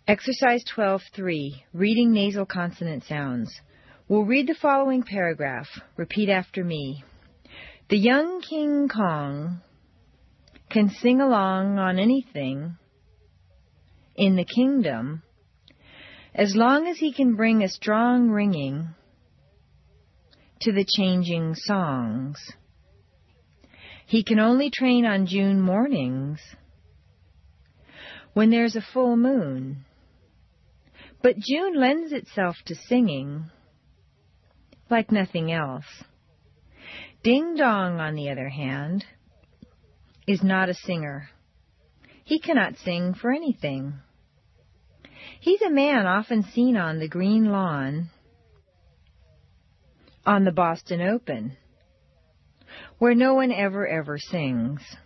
Exercise 12-3, Reading Nasal Consonant Sounds. We'll read the following paragraph. Repeat after me. The young King Kong can sing along on anything in the kingdom as long as he can bring a strong ringing to the changing songs. He can only train on June mornings when there's a full moon. But June lends itself to singing like nothing else. Ding Dong, on the other hand, is not a singer. He cannot sing for anything. He's a man often seen on the green lawn on the Boston Open, where no one ever sings.